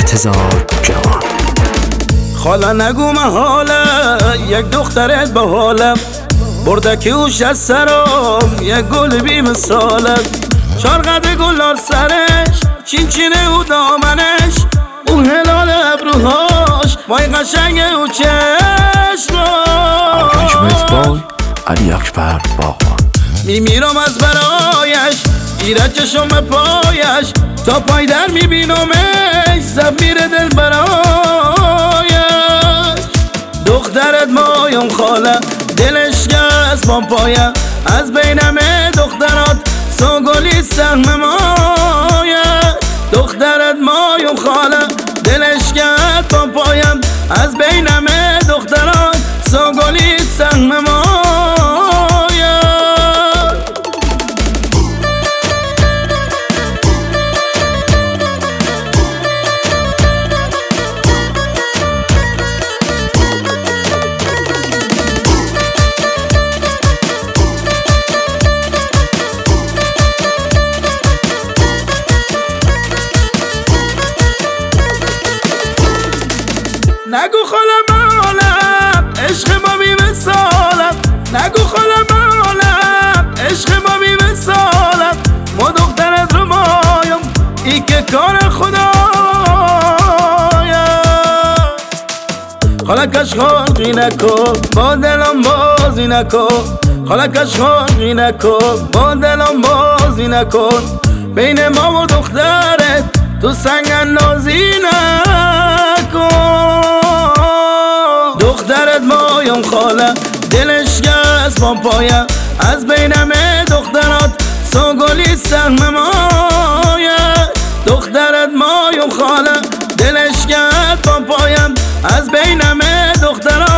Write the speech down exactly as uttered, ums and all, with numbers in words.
انتظار جوان. خاله نگو محاله یک دخترت با حالم، بردکی اوش از سرم یک گل بی مثالم. چارقد گلار سرش چین چینه و دامنش، اون هلال ابروهاش وای قشنگ او چشماش. بای علی اکبر باغبان. میمیرم از برایش گیرد چشم پایش، تا پای در میبینمش زب میره دل برایش. دخترت مایم خاله دلش گست با پایم، از بینمه دخترات سوگلی سهم مایم. دخترت مایم خاله دلش گست با پایم، از بینمه دخترات سوگلی سهم مایم. نگو خاله مالم عشق ما بی مثالم، نگو خاله مالم عشق ما بی مثالم. ما دخترت رو مایم ای که کار خدایم. خاله کش خلقی نکن با دلم بازی نکن، خاله کش خلقی نکن با دلم بازی نکن. بین ما و دخترت تو سنگ اندازی نکن. دخترت مایم خاله دلش گست با پایم، از بینمه دخترات سوگلی سهم مایم. دخترت مایم خاله دلش گست با پایم، از بینمه دخترات